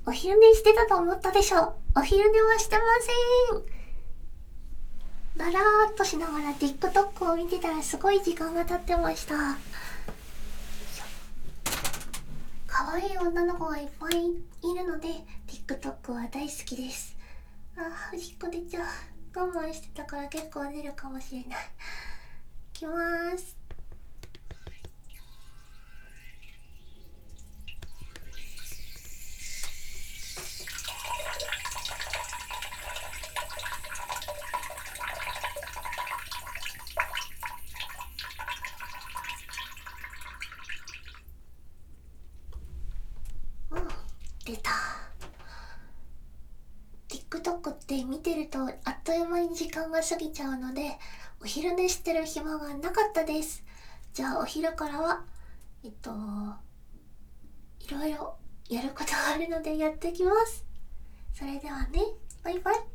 お昼寝してたと思ったでしょ。お昼寝はしてません。だらーっとしながら TikTok を見てたらすごい時間が経ってました。可愛い女の子がいっぱいいるので TikTok は大好きです。おしっこ出ちゃう。我慢してたから結構出るかもしれない。いきまーす。出た。 TikTok って見てるとあっという間に時間が過ぎちゃうので、お昼寝してる暇がなかったです。じゃあお昼からはいろいろやることがあるのでやってきます。それではね、バイバイ。